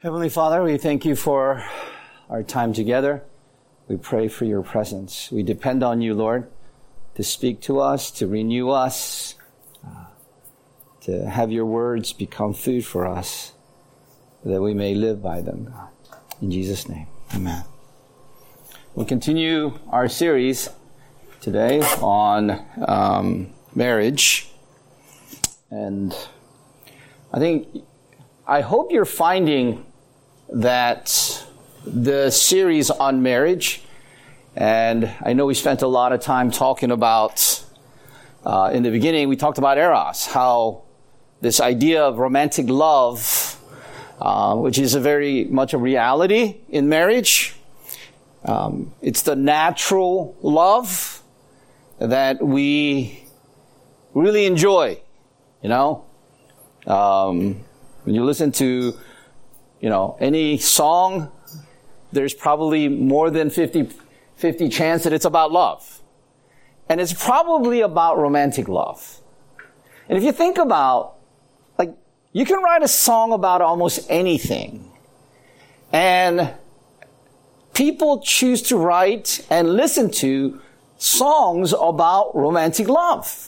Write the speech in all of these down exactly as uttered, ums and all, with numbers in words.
Heavenly Father, we thank you for our time together. We pray for your presence. We depend on you, Lord, to speak to us, to renew us, uh, to have your words become food for us, that we may live by them, God. In Jesus' name, amen. We'll continue our series today on um, marriage. And I think, I hope you're finding that the series on marriage, and I know we spent a lot of time talking about, uh, in the beginning, we talked about eros, how this idea of romantic love, uh, which is a very much a reality in marriage, um, it's the natural love that we really enjoy, you know. Um, when you listen to You know, any song, there's probably more than fifty, fifty chance that it's about love. And it's probably about romantic love. And if you think about, like, you can write a song about almost anything. And people choose to write and listen to songs about romantic love.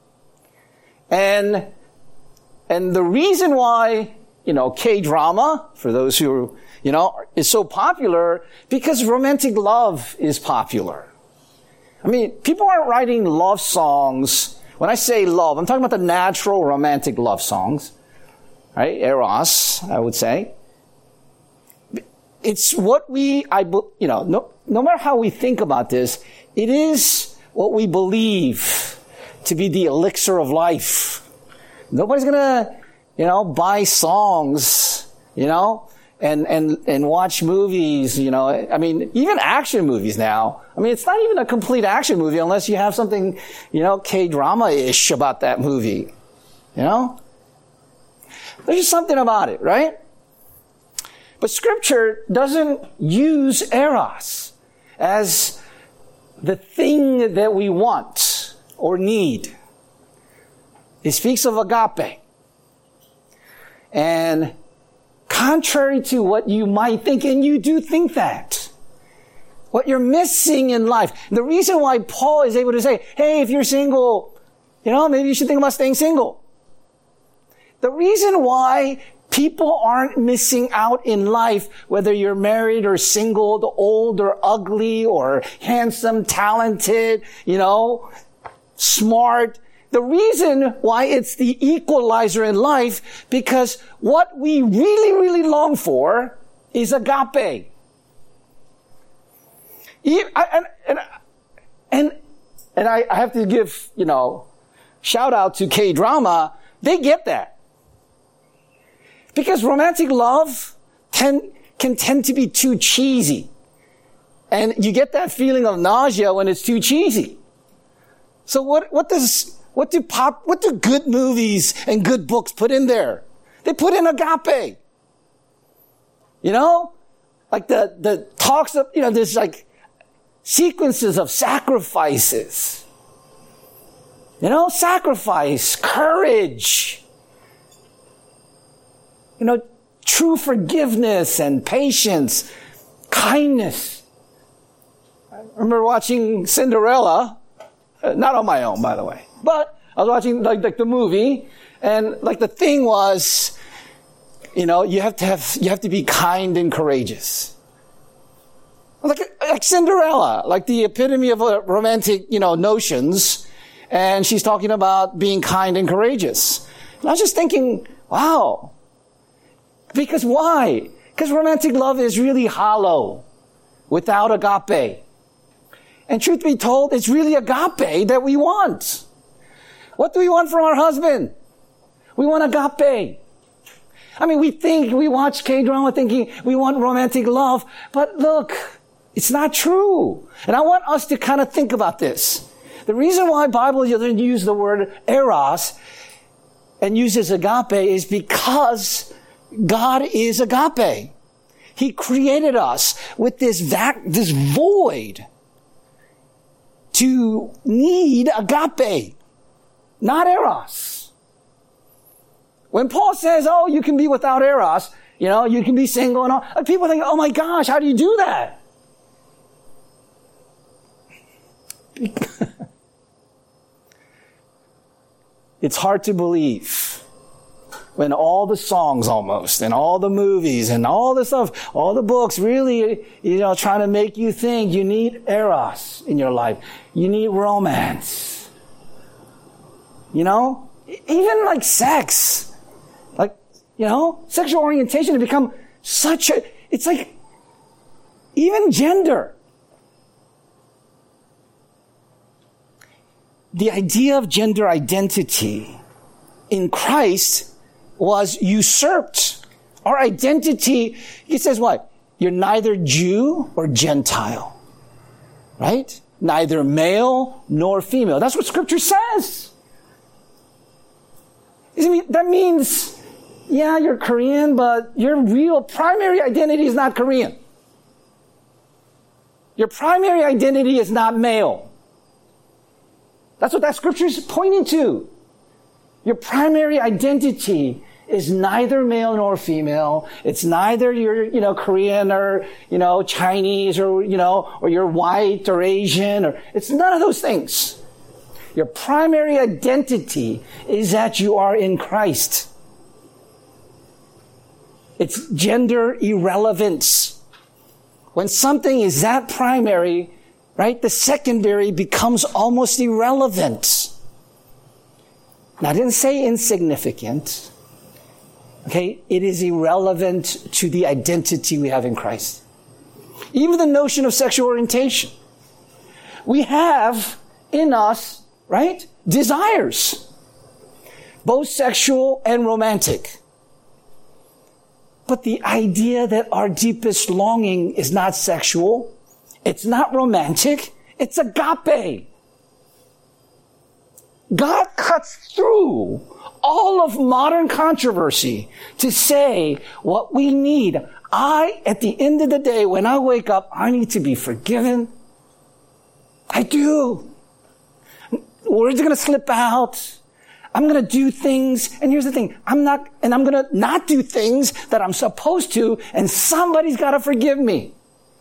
And, and the reason why You know, K-drama, for those who, you know, is so popular because romantic love is popular. I mean, people aren't writing love songs. When I say love, I'm talking about the natural romantic love songs, right? Eros, I would say. It's what we, I, you know, no, no matter how we think about this, it is what we believe to be the elixir of life. Nobody's gonna, You know, buy songs, you know, and, and, and watch movies, you know. I mean, even action movies now. I mean, it's not even a complete action movie unless you have something, you know, K-drama-ish about that movie, you know. There's just something about it, right? But Scripture doesn't use eros as the thing that we want or need. It speaks of agape. And contrary to what you might think, and you do think that, what you're missing in life, the reason why Paul is able to say, hey, if you're single, you know, maybe you should think about staying single. The reason why people aren't missing out in life, whether you're married or single, old or ugly or handsome, talented, you know, smart, the reason why it's the equalizer in life, because what we really, really long for is agape. And, and, and, and I have to give, you know, shout out to K-drama. They get that. Because romantic love tend, can tend to be too cheesy. And you get that feeling of nausea when it's too cheesy. So what, what does... What do pop, what do good movies and good books put in there? They put in agape. You know? Like the, the talks of, you know, there's like sequences of sacrifices. You know, sacrifice, courage. You know, true forgiveness and patience, kindness. I remember watching Cinderella, not on my own, by the way. But I was watching like, like the movie, and like the thing was, you know, you have to have you have to be kind and courageous. Like like Cinderella, like the epitome of a romantic, you know, notions, and she's talking about being kind and courageous. And I was just thinking, wow, because why? Because romantic love is really hollow without agape. And truth be told, it's really agape that we want. What do we want from our husband? We want agape. I mean, we think, we watch K-drama thinking we want romantic love, but look, it's not true. And I want us to kind of think about this. The reason why the Bible doesn't use the word eros and uses agape is because God is agape. He created us with this vac- this void to need agape. Not eros. When Paul says, oh, you can be without eros, You know, you can be single and all. And people think, oh my gosh, how do you do that? It's hard to believe when all the songs almost and all the movies and all the stuff, all the books really, you know, trying to make you think you need eros in your life. You need romance. You know? Even like sex. Like, you know, sexual orientation has become such a, it's like, even gender. The idea of gender identity in Christ was usurped. Our identity, it says what? You're neither Jew or Gentile. Right? Neither male nor female. That's what Scripture says. That means, yeah, you're Korean, but your real primary identity is not Korean. Your primary identity is not male. That's what that scripture is pointing to. Your primary identity is neither male nor female. It's neither you're, you know, Korean or, you know, Chinese or, you know, or you're white or Asian or, it's none of those things. Your primary identity is that you are in Christ. It's gender irrelevance. When something is that primary, right, the secondary becomes almost irrelevant. Now, I didn't say insignificant. Okay, it is irrelevant to the identity we have in Christ. Even the notion of sexual orientation. We have in us, right, desires, both sexual and romantic. But the idea that our deepest longing is not sexual, it's not romantic, it's agape. God cuts through all of modern controversy to say what we need. I, at the end of the day, when I wake up, I need to be forgiven. I do. Words are going to slip out. I'm going to do things. And here's the thing. I'm not, and I'm going to not do things that I'm supposed to, and somebody's got to forgive me.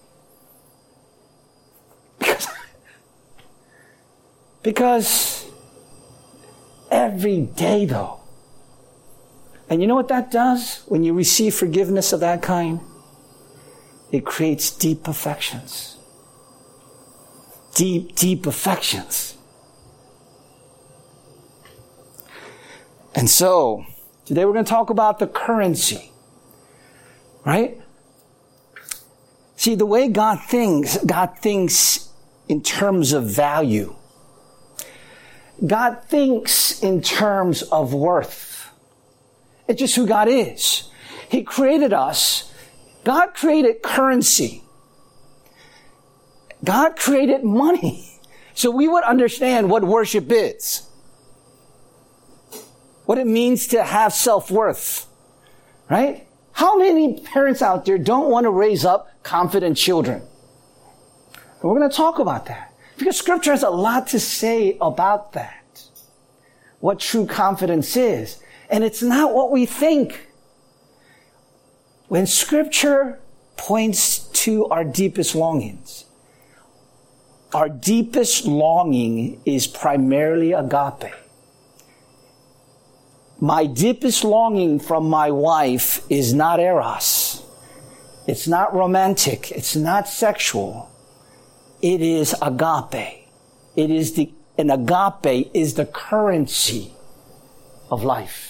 Because, because every day, though, and you know what that does when you receive forgiveness of that kind? It creates deep affections. Deep, deep affections. And so, today we're going to talk about the currency. Right? See, the way God thinks, God thinks in terms of value. God thinks in terms of worth. It's just who God is. He created us. God created currency. God created money. So we would understand what worship is. What it means to have self-worth. Right? How many parents out there don't want to raise up confident children? And we're going to talk about that. Because Scripture has a lot to say about that. What true confidence is. And it's not what we think. When Scripture points to our deepest longings, our deepest longing is primarily agape. My deepest longing from my wife is not eros. It's not romantic. It's not sexual. It is agape. It is the, and agape is the currency of life.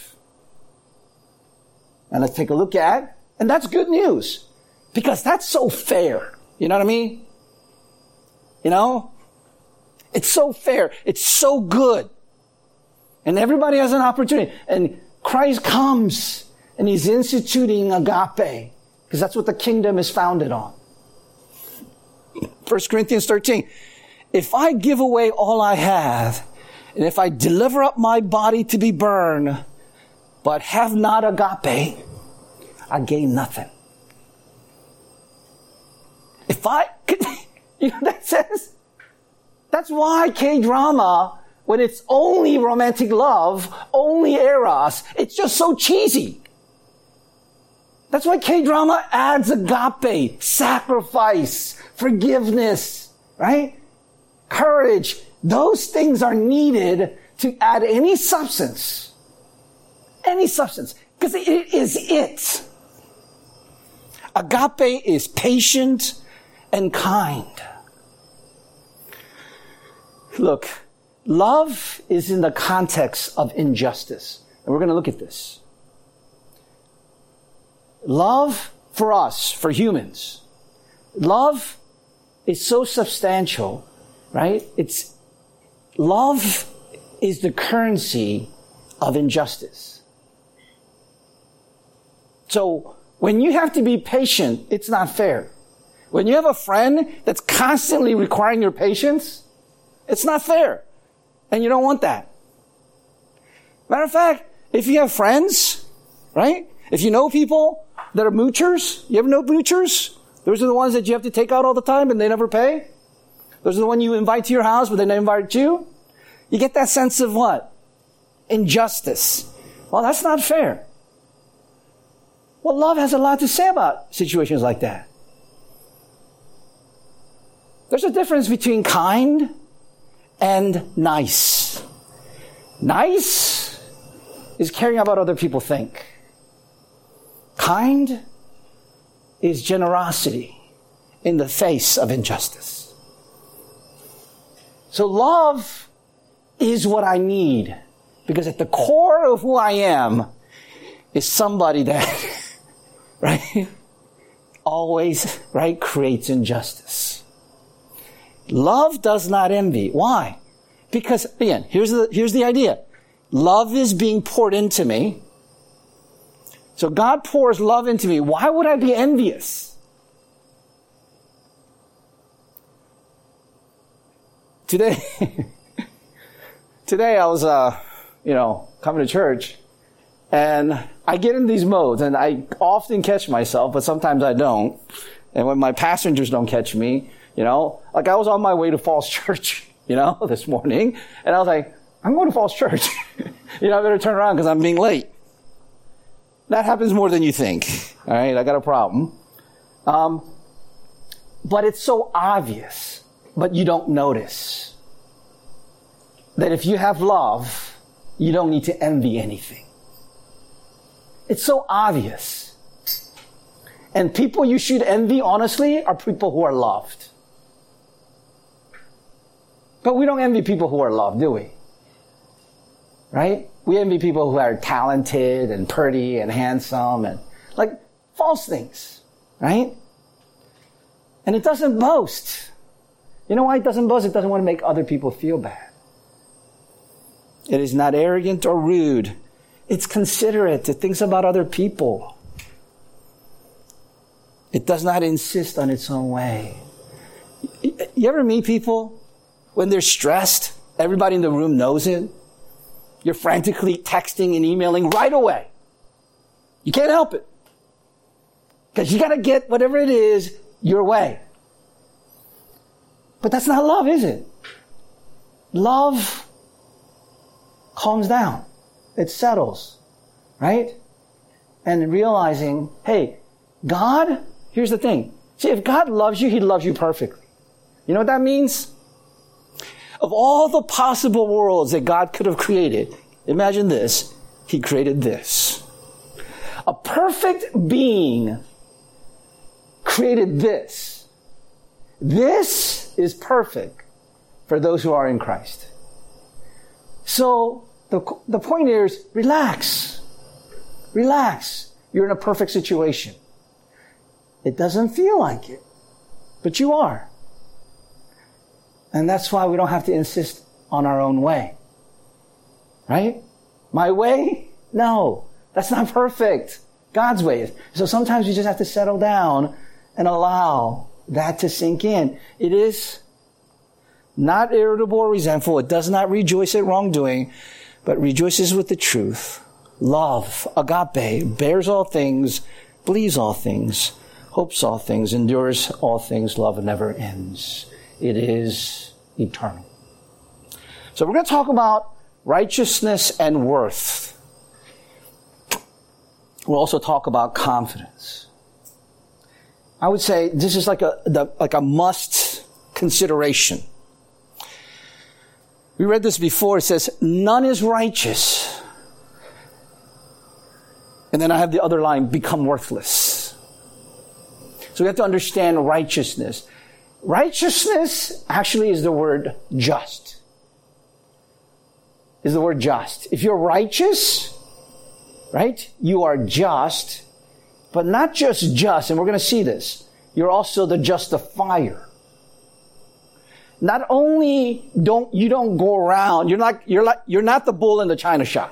And let's take a look at, and that's good news, because that's so fair. You know what I mean? You know? It's so fair. It's so good. And everybody has an opportunity. And Christ comes and He's instituting agape, because that's what the kingdom is founded on. First Corinthians thirteen. If I give away all I have, and if I deliver up my body to be burned, but have not agape, I gain nothing. If I, you know, that says, that's why K-drama, when it's only romantic love, only eros, it's just so cheesy. That's why K-drama adds agape, sacrifice, forgiveness, right? Courage. Those things are needed to add any substance. Any substance. Because it is it. Agape is patient and kind. Look, love is in the context of injustice. And we're going to look at this. Love for us, for humans, love is so substantial, right? It's love is the currency of injustice. So when you have to be patient, it's not fair. When you have a friend that's constantly requiring your patience, it's not fair. And you don't want that. Matter of fact, if you have friends, right? If you know people that are moochers, you ever know moochers? Those are the ones that you have to take out all the time and they never pay. Those are the ones you invite to your house, but they never invite you. You get that sense of what? Injustice. Well, that's not fair. Well, love has a lot to say about situations like that. There's a difference between kind and nice. Nice is caring about what other people think. Kind is generosity in the face of injustice. So love is what I need, because at the core of who I am is somebody that, right, always, right, creates injustice. Love does not envy. Why? Because, again, here's the, here's the idea. Love is being poured into me. So God pours love into me. Why would I be envious? Today, today I was, uh, you know, coming to church, and I get in these modes, and I often catch myself, but sometimes I don't. And when my passengers don't catch me, you know, like I was on my way to Falls Church, you know, this morning, and I was like, I'm going to Falls Church. You know, I better turn around because I'm being late. That happens more than you think. All right, I got a problem. Um, but it's so obvious, but you don't notice that if you have love, you don't need to envy anything. It's so obvious. And people you should envy, honestly, are people who are loved. But we don't envy people who are loved, do we? Right? We envy people who are talented and pretty and handsome and like false things, right? And it doesn't boast. You know why it doesn't boast? It doesn't want to make other people feel bad. It is not arrogant or rude. It's considerate. It thinks about other people. It does not insist on its own way. You ever meet people when they're stressed? Everybody in the room knows it. You're frantically texting and emailing right away. You can't help it. Because you got to get whatever it is your way. But that's not love, is it? Love calms down. It settles. Right? And realizing, hey, God, here's the thing. See, if God loves you, He loves you perfectly. You know what that means? Of all the possible worlds that God could have created, imagine this. He created this. A perfect being created this. This is perfect for those who are in Christ. So the, the point is, relax. Relax. You're in a perfect situation. It doesn't feel like it, but you are. And that's why we don't have to insist on our own way. Right? My way? No. That's not perfect. God's way is. So sometimes you just have to settle down and allow that to sink in. It is not irritable or resentful. It does not rejoice at wrongdoing, but rejoices with the truth. Love, agape, bears all things, believes all things, hopes all things, endures all things. Love never ends. It is eternal. So we're going to talk about righteousness and worth. we'll also talk about confidence. I would say this is like a the, like a must consideration. We read this before. It says, none is righteous. And then I have the other line, become worthless. So we have to understand righteousness. Righteousness actually is the word just. Is the word just. If you're righteous, right, you are just, but not just just, and we're going to see this, you're also the justifier. Not only don't, you don't go around, you're not, you're like, you're not the bull in the china shop.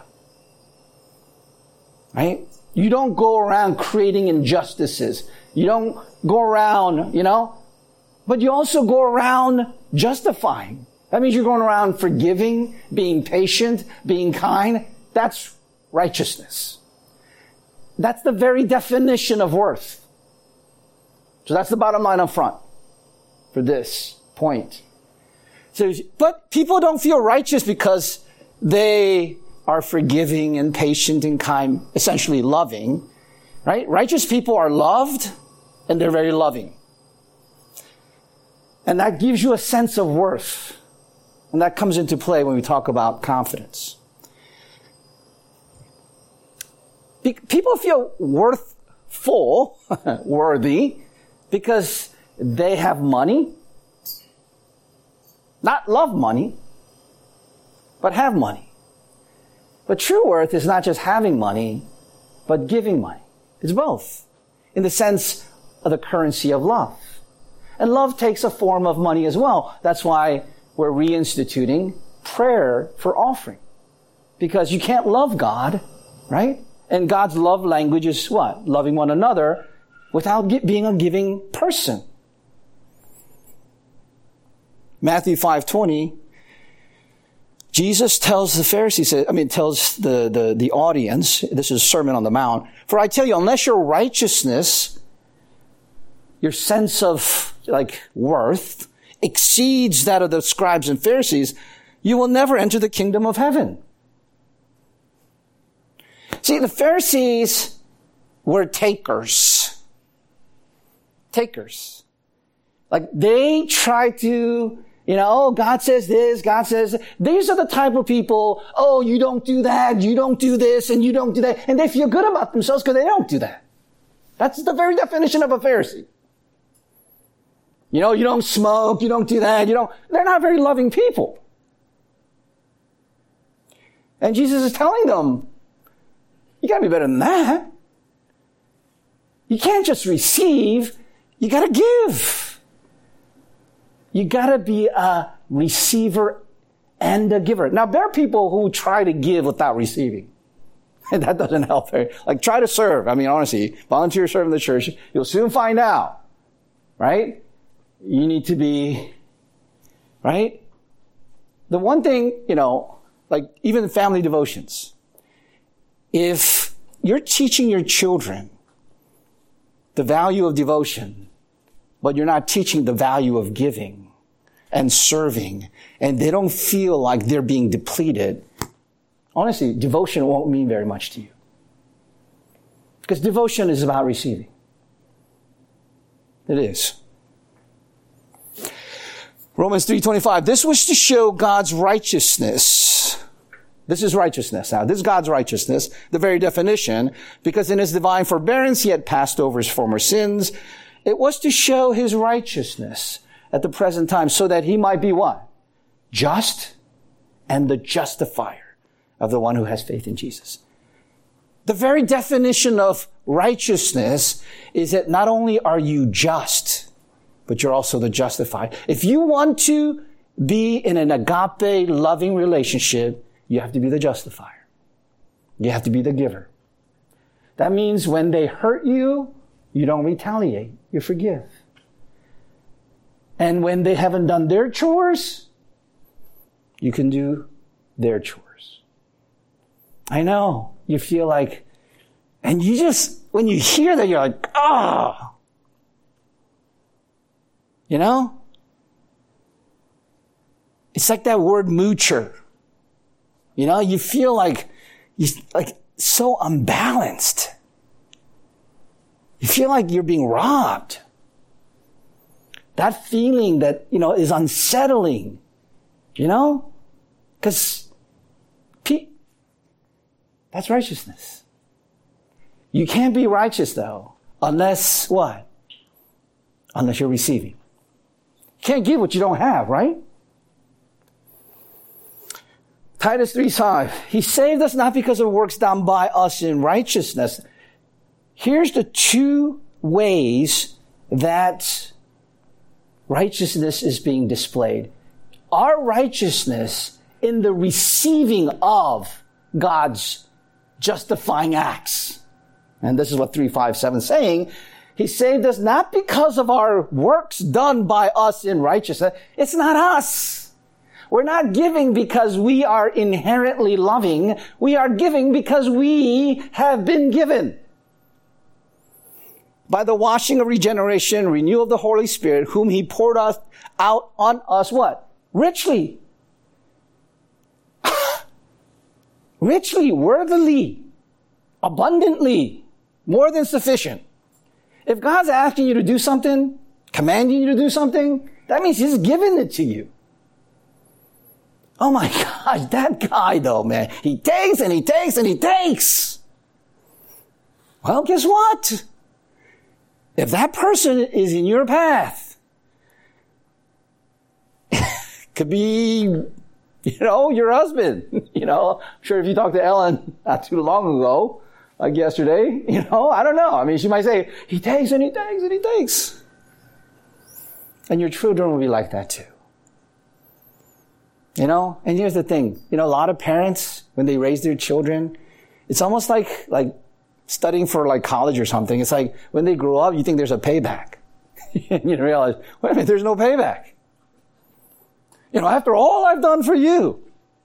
Right? You don't go around creating injustices. You don't go around, you know, but you also go around justifying. That means you're going around forgiving, being patient, being kind. That's righteousness. That's the very definition of worth. So that's the bottom line up front for this point. So, but people don't feel righteous because they are forgiving and patient and kind, essentially loving, right? Righteous people are loved and they're very loving. And that gives you a sense of worth. And that comes into play when we talk about confidence. People feel worthful, worthy, because they have money. Not love money, but have money. But true worth is not just having money, but giving money. It's both, in the sense of the currency of love. And love takes a form of money as well. That's why we're reinstituting prayer for offering. Because you can't love God, right? And God's love language is what? Loving one another without being a giving person. Matthew five twenty, Jesus tells the Pharisees, I mean, tells the, the, the audience, this is Sermon on the Mount, for I tell you, unless your righteousness, your sense of like worth, exceeds that of the scribes and Pharisees, you will never enter the kingdom of heaven. See, the Pharisees were takers. Takers. Like they try to, you know, God says this, God says, these are the type of people, oh, you don't do that, you don't do this, and you don't do that. And they feel good about themselves because they don't do that. That's the very definition of a Pharisee. You know, you don't smoke, you don't do that, you don't, they're not very loving people. And Jesus is telling them, you gotta be better than that. You can't just receive, you gotta give. You gotta be a receiver and a giver. Now, there are people who try to give without receiving. And that doesn't help very, like try to serve. I mean, honestly, volunteer serve in the church, you'll soon find out, right? You need to be, right? The one thing, you know, like even family devotions, if you're teaching your children the value of devotion, but you're not teaching the value of giving and serving, and they don't feel like they're being depleted, honestly, devotion won't mean very much to you. Because devotion is about receiving. It is. Romans three twenty-five, this was to show God's righteousness. This is righteousness. Now, this is God's righteousness, the very definition, because in his divine forbearance he had passed over his former sins. It was to show his righteousness at the present time so that he might be what? Just and the justifier of the one who has faith in Jesus. The very definition of righteousness is that not only are you just, but you're also the justified. If you want to be in an agape, loving relationship, you have to be the justifier. You have to be the giver. That means when they hurt you, you don't retaliate. You forgive. And when they haven't done their chores, you can do their chores. I know. You feel like, and you just, when you hear that, you're like, ah. Oh. You know? It's like that word moocher. You know, you feel like, you like so unbalanced. You feel like you're being robbed. That feeling that, you know, is unsettling, you know? Because pe- that's righteousness. You can't be righteous, though, unless what? Unless you're receiving. You can't give what you don't have, right? Titus three five. He saved us not because of works done by us in righteousness. Here's the two ways that righteousness is being displayed. Our righteousness in the receiving of God's justifying acts. And this is what three five seven is saying. He saved us not because of our works done by us in righteousness. It's not us. We're not giving because we are inherently loving. We are giving because we have been given. By the washing of regeneration, renewal of the Holy Spirit, whom he poured us out on us, what? Richly. Richly, worthily, abundantly, more than sufficient. If God's asking you to do something, commanding you to do something, that means he's given it to you. Oh my gosh, that guy though, man. He takes and he takes and he takes. Well, guess what? If that person is in your path, could be, you know, your husband. You know, I'm sure if you talked to Ellen not too long ago, like yesterday, you know, I don't know. I mean, she might say, he takes and he takes and he takes. And your children will be like that too. You know, and here's the thing. You know, a lot of parents, when they raise their children, it's almost like, like studying for like college or something. It's like when they grow up, you think there's a payback. And you realize, wait a minute, there's no payback. You know, after all I've done for you.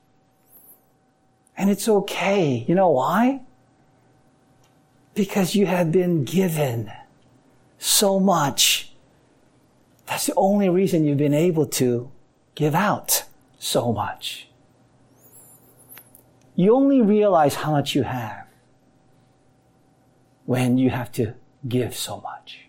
And it's okay. You know why? Because you have been given so much. That's the only reason you've been able to give out so much. You only realize how much you have when you have to give so much.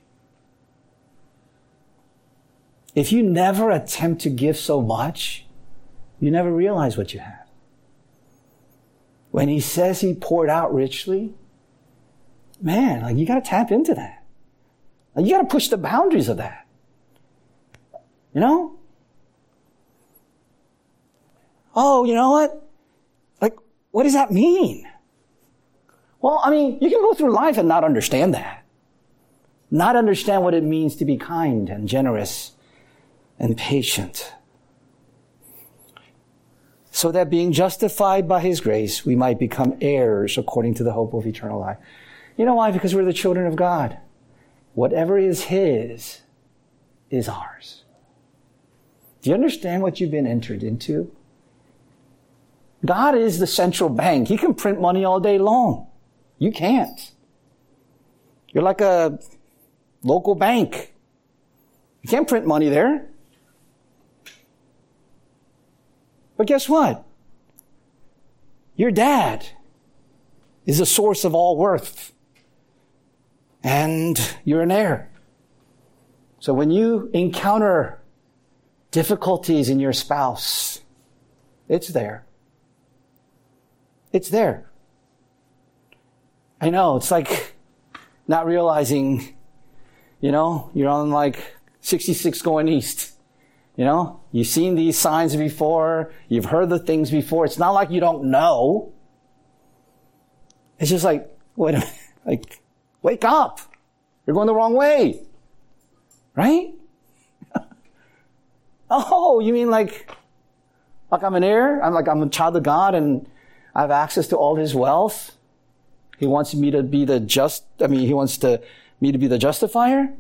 If you never attempt to give so much, you never realize what you have. When he says he poured out richly, man, like you got to tap into that. Like you got to push the boundaries of that. You know? Oh, you know what? Like, what does that mean? Well, I mean, you can go through life and not understand that. Not understand what it means to be kind and generous and patient. So that being justified by his grace, we might become heirs according to the hope of eternal life. You know why? Because we're the children of God. Whatever is his is ours. Do you understand what you've been entered into? God is the central bank. He can print money all day long. You can't. You're like a local bank. You can't print money there. But guess what? Your dad is the source of all worth. And you're an heir. So when you encounter difficulties in your spouse, it's there. It's there. I know, it's like not realizing, you know, you're on like sixty-six going east. You know, you've seen these signs before. You've heard the things before. It's not like you don't know. It's just like, wait a minute, like, wake up. You're going the wrong way. Right? Oh, you mean like, like I'm an heir? I'm like, I'm a child of God and I have access to all his wealth. He wants me to be the just, I mean, he wants to, me to be the justifier.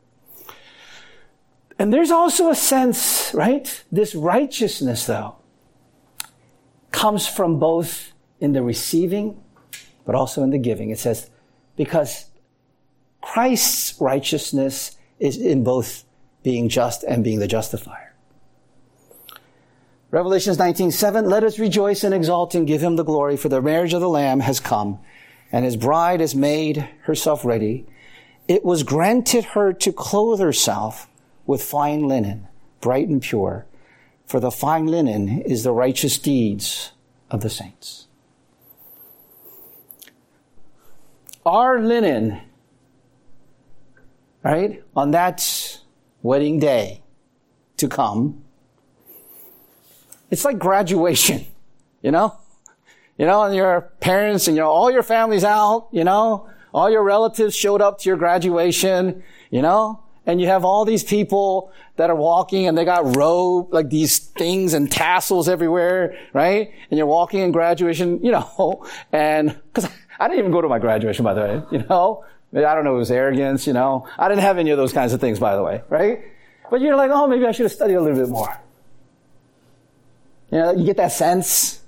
And there's also a sense, right? This righteousness, though, comes from both in the receiving, but also in the giving. It says, because Christ's righteousness is in both being just and being the justifier. Revelations nineteen seven, let us rejoice and exult and give him the glory, for the marriage of the Lamb has come, and his bride has made herself ready, it was granted her to clothe herself with fine linen, bright and pure, for the fine linen is the righteous deeds of the saints. Our linen, right, on that wedding day to come, it's like graduation, you know? You know, and your parents and, you know, all your family's out, you know? All your relatives showed up to your graduation, you know? And you have all these people that are walking and they got robe, like these things and tassels everywhere, right? And you're walking in graduation, you know, and, cause I didn't even go to my graduation, by the way, you know? I don't know, it was arrogance, you know? I didn't have any of those kinds of things, by the way, right? But you're like, oh, maybe I should have studied a little bit more. You know, you get that sense.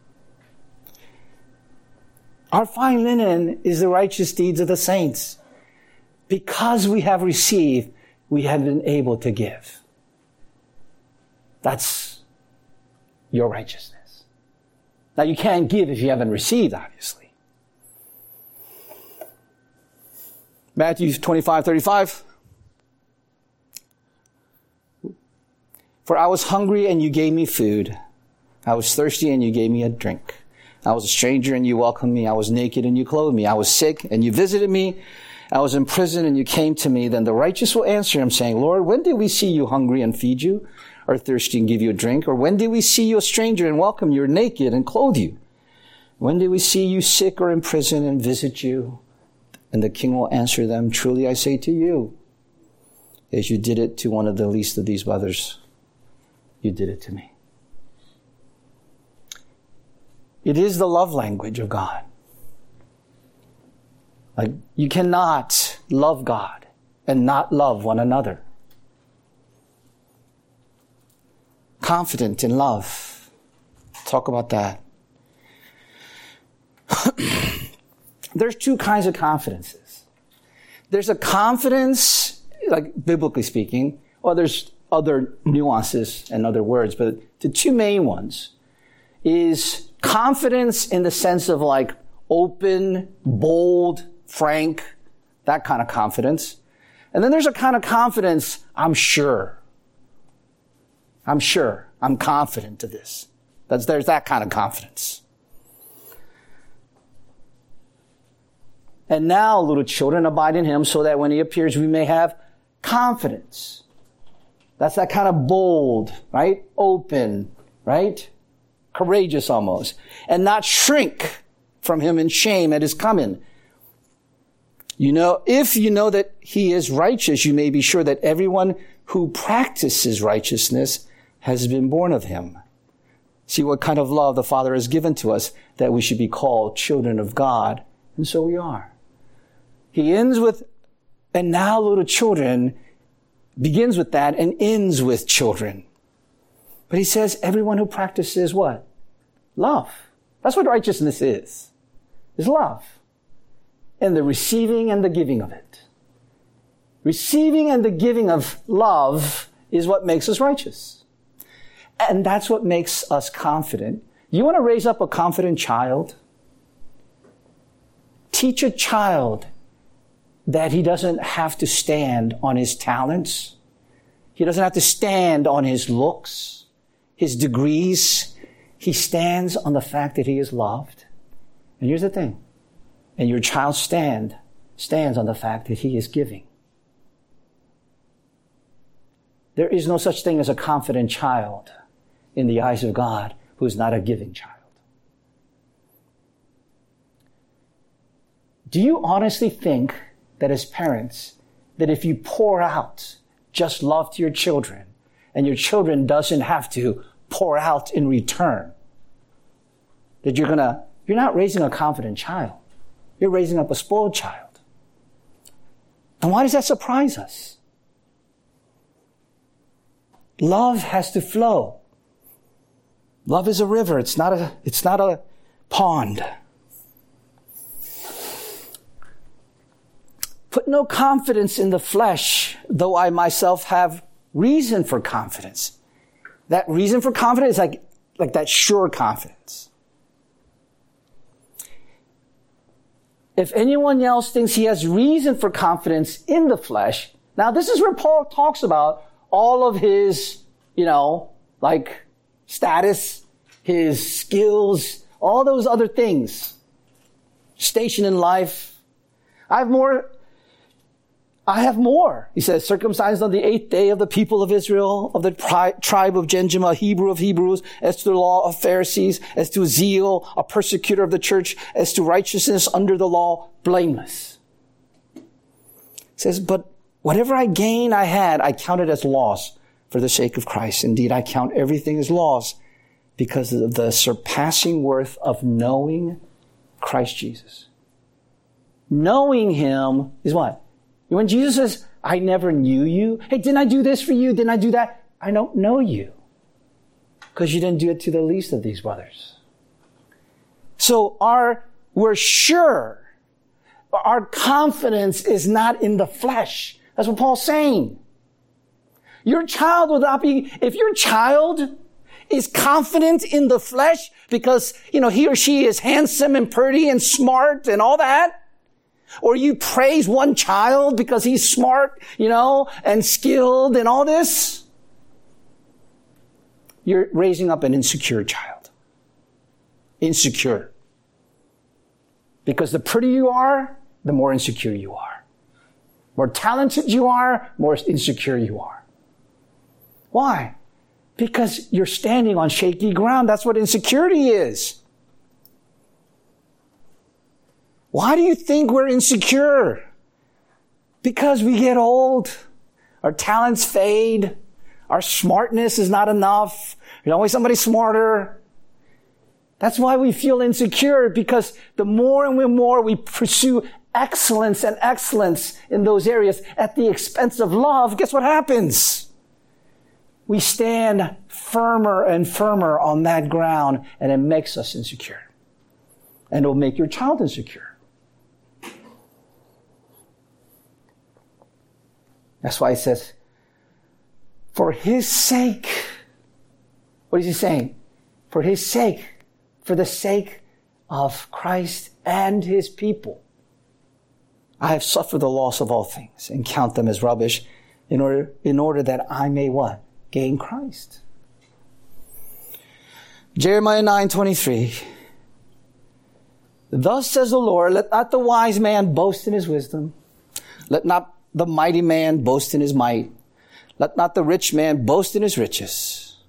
Our fine linen is the righteous deeds of the saints. Because we have received, we have been able to give. That's your righteousness. Now, you can't give if you haven't received, obviously. Matthew twenty-five thirty-five. For I was hungry and you gave me food. I was thirsty and you gave me a drink. I was a stranger and you welcomed me. I was naked and you clothed me. I was sick and you visited me. I was in prison and you came to me. Then the righteous will answer him saying, Lord, when did we see you hungry and feed you, or thirsty and give you a drink? Or when did we see you a stranger and welcome you, or naked and clothe you? When did we see you sick or in prison and visit you? And the king will answer them, truly I say to you, as you did it to one of the least of these brothers, you did it to me. It is the love language of God. Like, you cannot love God and not love one another. Confident in love. Talk about that. There's two kinds of confidences. There's a confidence, like biblically speaking, or there's other nuances and other words, but the two main ones is confidence in the sense of like open, bold, frank, that kind of confidence. And then there's a kind of confidence, I'm sure. I'm sure. I'm confident of this. That's, there's that kind of confidence. And now, little children, abide in him so that when he appears, we may have confidence. That's that kind of bold, right? Open, right? Courageous almost. And not shrink from him in shame at his coming. You know, if you know that he is righteous, you may be sure that everyone who practices righteousness has been born of him. See what kind of love the Father has given to us, that we should be called children of God. And so we are. He ends with, and now little children, begins with that and ends with children. But he says everyone who practices what? Love. That's what righteousness is. Is love. And the receiving and the giving of it. Receiving and the giving of love is what makes us righteous. And that's what makes us confident. You want to raise up a confident child? Teach a child that he doesn't have to stand on his talents. He doesn't have to stand on his looks, his degrees. He stands on the fact that he is loved. And here's the thing. And your child stand, stands on the fact that he is giving. There is no such thing as a confident child in the eyes of God who is not a giving child. Do you honestly think that as parents, that if you pour out just love to your children, and your children doesn't have to pour out in return, that you're gonna, you're not raising a confident child. You're raising up a spoiled child. And why does that surprise us? Love has to flow. Love is a river. It's not a, it's not a pond. Put no confidence in the flesh, though I myself have reason for confidence. That reason for confidence is like, like that sure confidence. if anyone else thinks he has reason for confidence in the flesh, now this is where Paul talks about all of his, you know, like status, his skills, all those other things, station in life. I have more, I have more. He says, circumcised on the eighth day of the people of Israel, of the tri- tribe of Benjamin, a Hebrew of Hebrews, as to the law of Pharisees, as to zeal, a persecutor of the church, as to righteousness under the law, blameless. He says, but whatever I gain I had, I counted as loss for the sake of Christ. Indeed, I count everything as loss because of the surpassing worth of knowing Christ Jesus. Knowing him is what? When Jesus says, I never knew you. Hey, didn't I do this for you? Didn't I do that? I don't know you. Because you didn't do it to the least of these brothers. So our, we're sure, our confidence is not in the flesh. That's what Paul's saying. Your child will not be, if your child is confident in the flesh because, you know, he or she is handsome and pretty and smart and all that, or you praise one child because he's smart, you know, and skilled and all this, you're raising up an insecure child. Insecure. Because the prettier you are, the more insecure you are. More talented you are, more insecure you are. Why? Because you're standing on shaky ground. That's what insecurity is. Why do you think we're insecure? Because we get old. Our talents fade. Our smartness is not enough. There's always somebody smarter. That's why we feel insecure, because the more and more we pursue excellence and excellence in those areas at the expense of love, guess what happens? We stand firmer and firmer on that ground, and it makes us insecure. And it will make your child insecure. That's why he says, for his sake. What is he saying? For his sake. For the sake of Christ and his people. I have suffered the loss of all things and count them as rubbish in order, in order that I may what? Gain Christ. Jeremiah nine twenty-three. Thus says the Lord, let not the wise man boast in his wisdom. Let not the mighty man boast in his might. Let not the rich man boast in his riches.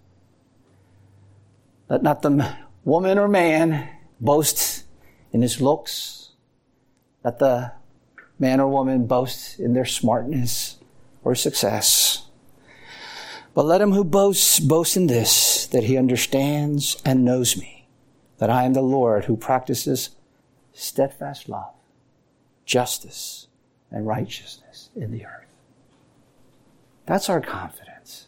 Let not the woman or man boast in his looks. Let the man or woman boast in their smartness or success. But let him who boasts boast in this, that he understands and knows me, that I am the Lord who practices steadfast love, justice, and righteousness in the earth. That's our confidence.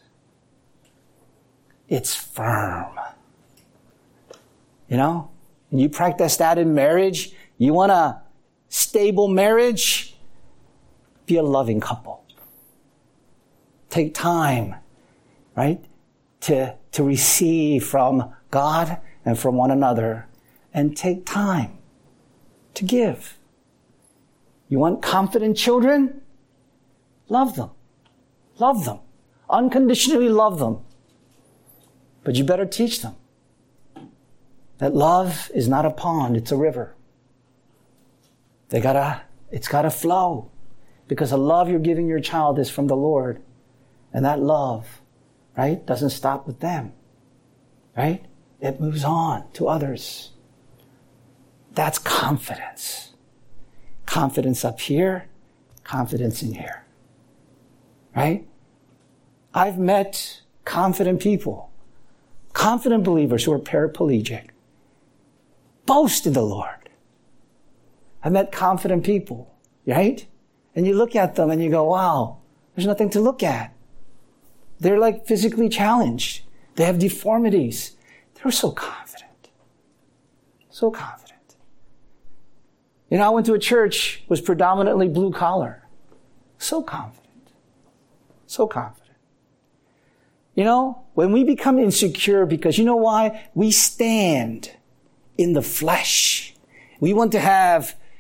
It's firm. You know, and you practice that in marriage. You want a stable marriage? Be a loving couple. Take time, right, to, to receive from God and from one another, and take time to give. You want confident children? Love them. Love them. Unconditionally love them. But you better teach them that love is not a pond, it's a river. They gotta, it's gotta flow. Because the love you're giving your child is from the Lord. And that love, right, doesn't stop with them. Right? It moves on to others. That's confidence. Confidence up here, confidence in here. Right? I've met confident people, confident believers who are paraplegic, boast in the Lord. I've met confident people, right? And you look at them and you go, wow, there's nothing to look at. They're like physically challenged. They have deformities. They're so confident. So confident. You know, I went to a church that was predominantly blue collar. So confident. So confident. You know, when we become insecure, because you know why? We stand in the flesh. We want to have,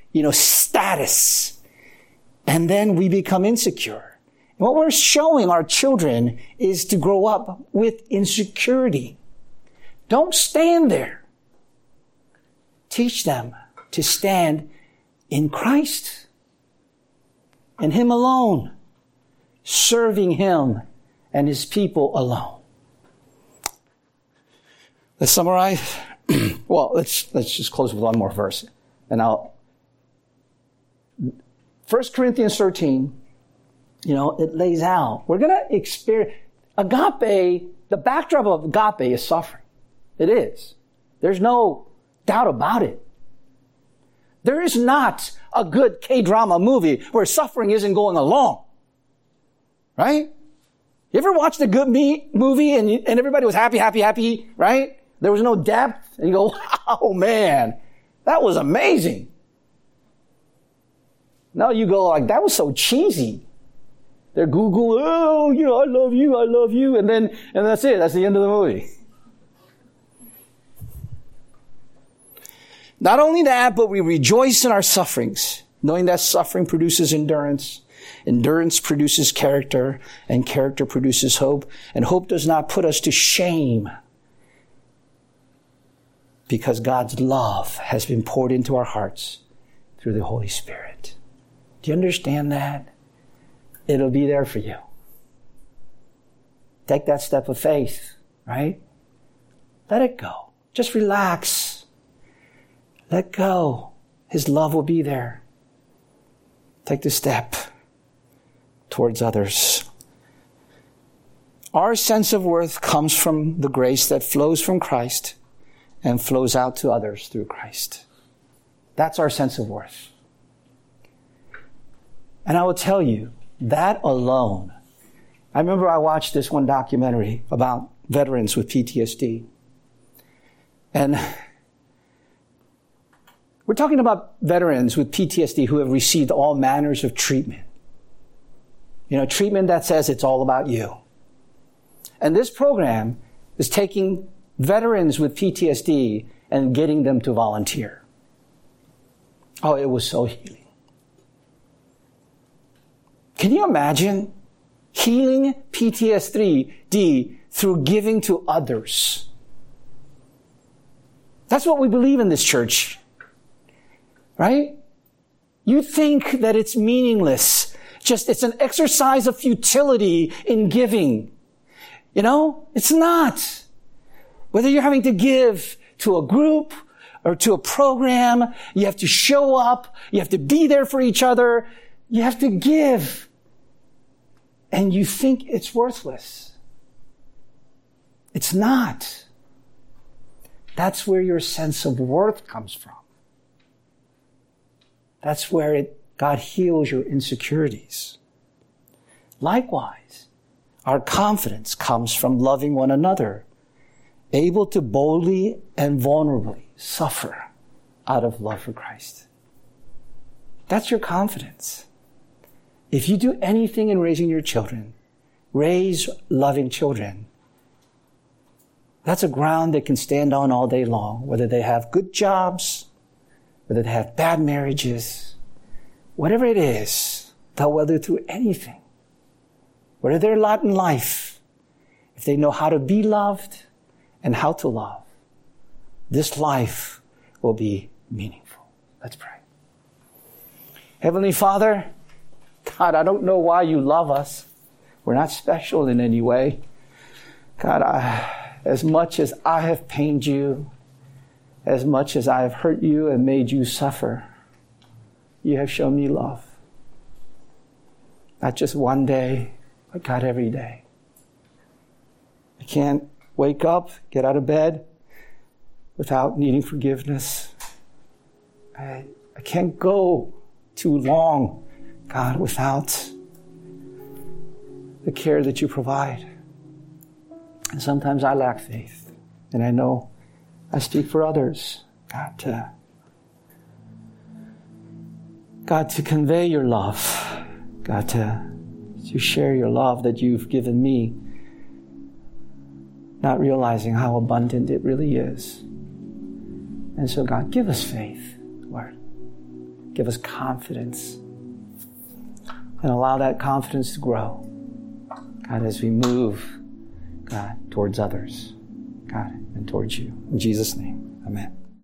you know, status. And then we become insecure. And what we're showing our children is to grow up with insecurity. Don't stand there. Teach them to stand in Christ, in Him alone, serving Him and His people alone. Let's summarize. Well, let's let's just close with one more verse. And I'll First Corinthians thirteen, you know, it lays out. We're going to experience agape. The backdrop of agape is suffering. It is. There's no doubt about it. There is not a good K-drama movie where suffering isn't going along. Right? You ever watched a good me- movie and, you, and everybody was happy, happy, happy, right? There was no depth. And you go, wow, man, that was amazing. Now you go like, that was so cheesy. They're Google, oh, you know, I love you, I love you. And then, and that's it. That's the end of the movie. Not only that, but we rejoice in our sufferings, knowing that suffering produces endurance. Endurance produces character, and character produces hope. And hope does not put us to shame, because God's love has been poured into our hearts through the Holy Spirit. Do you understand that? It'll be there for you. Take that step of faith, right? Let it go. Just relax. Let go. His love will be there. Take the step towards others. Our sense of worth comes from the grace that flows from Christ and flows out to others through Christ. That's our sense of worth. And I will tell you, that alone, I remember I watched this one documentary about veterans with P T S D. And we're talking about veterans with P T S D who have received all manners of treatment. You know, treatment that says it's all about you. And this program is taking veterans with P T S D and getting them to volunteer. Oh, it was so healing. Can you imagine healing P T S D through giving to others? That's what we believe in this church. Right? You think that it's meaningless. Just, it's an exercise of futility in giving. You know? It's not. Whether you're having to give to a group or to a program, you have to show up, you have to be there for each other, you have to give. And you think it's worthless. It's not. That's where your sense of worth comes from. That's where it, God heals your insecurities. Likewise, our confidence comes from loving one another, able to boldly and vulnerably suffer out of love for Christ. That's your confidence. If you do anything in raising your children, raise loving children. That's a ground they can stand on all day long, whether they have good jobs, whether they have bad marriages, whatever it is, they'll weather through anything. Whatever their lot in life, if they know how to be loved and how to love, this life will be meaningful. Let's pray. Heavenly Father, God, I don't know why you love us. We're not special in any way. God, I, as much as I have pained you, as much as I have hurt you and made you suffer, you have shown me love. Not just one day, but God, every day. I can't wake up, get out of bed without needing forgiveness. I, I can't go too long, God, without the care that you provide. And sometimes I lack faith. And I know I speak for others, God, to, God, to convey your love. God, to, to share your love that you've given me, not realizing how abundant it really is. And so, God, give us faith, Lord. Give us confidence. And allow that confidence to grow, God, as we move, God, towards others, God, and towards you. In Jesus' name, amen.